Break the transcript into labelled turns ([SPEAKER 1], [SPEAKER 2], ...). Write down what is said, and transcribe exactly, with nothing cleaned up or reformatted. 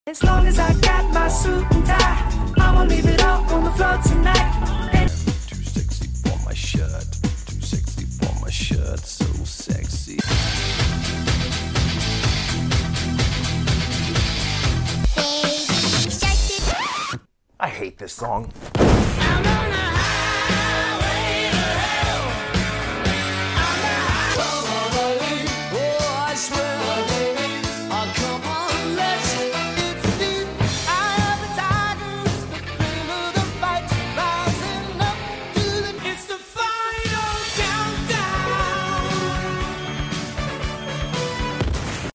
[SPEAKER 1] As long as I got my suit and tie, I'ma leave it all on the floor tonight.
[SPEAKER 2] Too sexy for my shirt, too sexy for my shirt, so sexy. I hate this song.